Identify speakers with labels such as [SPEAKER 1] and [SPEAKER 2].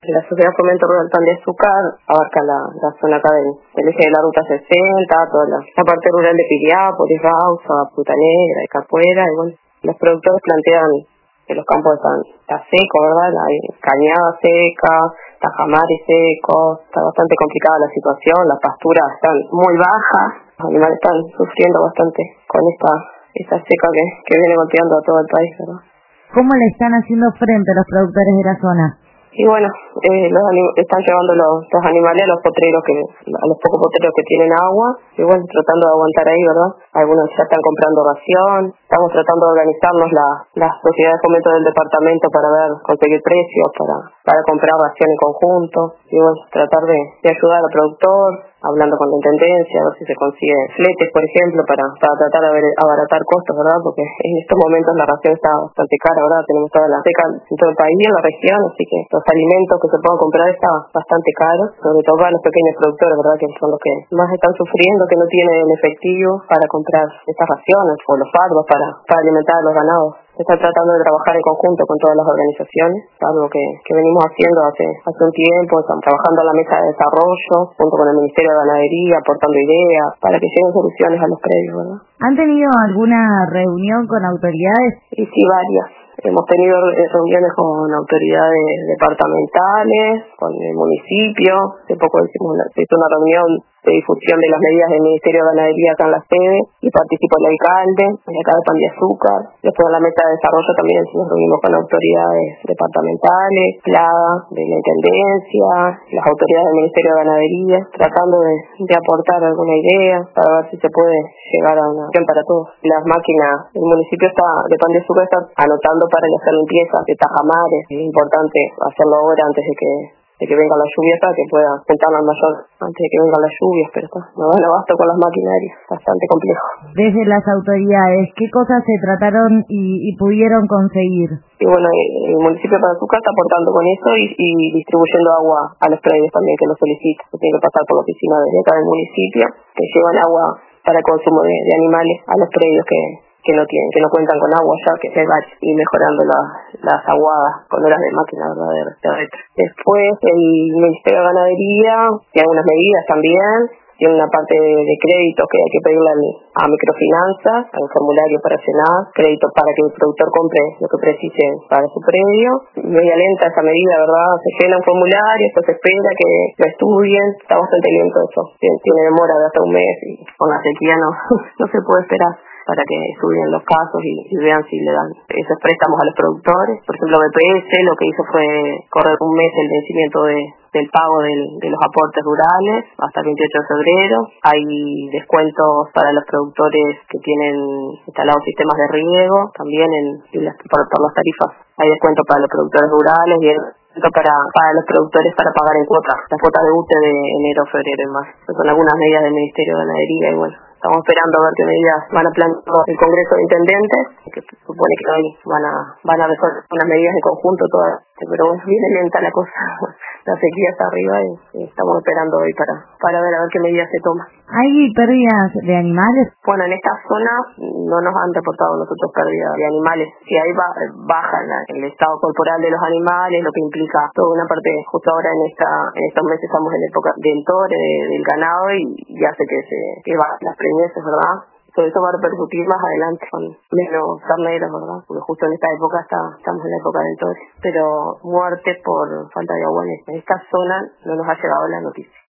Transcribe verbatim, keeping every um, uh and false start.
[SPEAKER 1] La Sociedad Fomento Rural Pan de Azúcar abarca la, la zona acá del, del eje de la Ruta sesenta, toda la, la parte rural de Piriápolis, Bausa, Punta Negra, de Capuera, y bueno, los productores plantean que los campos están está seco, ¿verdad? Hay cañada seca, tajamares secos, está bastante complicada la situación, las pasturas están muy bajas, los animales están sufriendo bastante con esta, esta seca que, que viene golpeando a todo el país, ¿verdad?
[SPEAKER 2] ¿Cómo le están haciendo frente a los productores de la zona?
[SPEAKER 1] Y bueno, eh, los anim- están llevando los, los animales a los potreros, que a los pocos potreros que tienen agua, y bueno, tratando de aguantar ahí, ¿verdad? Algunos ya están comprando ración, estamos tratando de organizarnos la, las sociedades de fomento del departamento para ver, conseguir precios, para, para comprar ración en conjunto, y bueno, tratar de, de ayudar al productor, hablando con la intendencia, a ver si se consigue fletes, por ejemplo, para, para tratar de ver- abaratar costos, ¿verdad? Porque en estos momentos la ración está bastante cara, ¿verdad? Tenemos toda la seca en todo el país y en la región, así que los alimentos que se puedan comprar están bastante caros, sobre todo para los pequeños productores, ¿verdad? Que son los que más están sufriendo, que no tienen el efectivo para comprar estas raciones o los fardos para, para alimentar a los ganados. Se está tratando de trabajar en conjunto con todas las organizaciones, algo que, que venimos haciendo hace, hace un tiempo. Estamos trabajando a la mesa de desarrollo, junto con el Ministerio de Ganadería, aportando ideas para que lleguen soluciones a los predios, ¿verdad?
[SPEAKER 2] ¿Han tenido alguna reunión con autoridades?
[SPEAKER 1] Y sí, varias. Hemos tenido reuniones con autoridades departamentales, con el municipio. Hace poco hicimos una, se hizo una reunión de difusión de las medidas del Ministerio de Ganadería acá en la sede y participó el alcalde, de acá de Pan de Azúcar. Después en la mesa de desarrollo también nos reunimos con autoridades departamentales, plaga, de la Intendencia, las autoridades del Ministerio de Ganadería, tratando de, de aportar alguna idea para ver si se puede llegar a una acción para todos. Las máquinas, el municipio está de Pan de Azúcar está anotando para hacer limpieza de tajamares. Es importante hacerlo ahora antes de que de que vengan las lluvias, para que pueda juntarlo al mayor antes de que vengan las lluvias, pero está, no dan abasto con las maquinarias, bastante complejo.
[SPEAKER 2] Desde las autoridades, ¿qué cosas se trataron y, y pudieron conseguir?
[SPEAKER 1] Y bueno, el municipio de Pan de Azúcar está aportando con eso y, y distribuyendo agua a los predios también que lo solicitan. Se tiene que pasar por la oficina de acá del municipio, que llevan agua para el consumo de, de animales a los predios que que no tienen, que no cuentan con agua ya, que se va y mejorando la, las aguadas con horas de máquina, ¿verdad? De, de retro. Después el Ministerio de Ganadería tiene algunas medidas también, tiene una parte de, de créditos que hay que pedirle al, a microfinanzas, al formulario para llenar, créditos para que el productor compre lo que precise para su predio. Media lenta esa medida, ¿verdad? Se llena un formulario, esto se espera que lo estudien, está bastante lento eso, tiene, tiene demora de hasta un mes y con la sequía no, no se puede esperar para que estudien los casos y, y vean si le dan esos préstamos a los productores. Por ejemplo, B P S lo que hizo fue correr un mes el vencimiento de, del pago del, de los aportes rurales hasta el veintiocho de febrero. Hay descuentos para los productores que tienen instalados sistemas de riego, también en, en las, por, por las tarifas. Hay descuentos para los productores rurales y hay descuento para, para los productores para pagar en cuotas, las cuotas de U T E de enero, febrero y más. Esas son algunas medidas del Ministerio de Ganadería y bueno, estamos esperando a ver qué medidas van a plantear el Congreso de Intendentes, que supone que hoy van a van a resolver unas medidas en conjunto todas, pero bueno, viene lenta la cosa, la sequía está arriba y, y estamos esperando hoy para para ver a ver qué medidas se toman.
[SPEAKER 2] ¿Hay pérdidas de animales?
[SPEAKER 1] Bueno, en esta zona no nos han reportado nosotros pérdidas de animales. Si hay ba baja en la- el estado corporal de los animales, lo que implica toda una parte, justo ahora en esta en estos meses estamos en época del tore, de- del ganado y, y hace que se que bajen las preñeces, ¿verdad? Todo eso va a repercutir más adelante con menos carneros, ¿verdad? Porque justo en esta época está, estamos en la época del tore. Pero muertes por falta de agua en esta zona no nos ha llegado la noticia.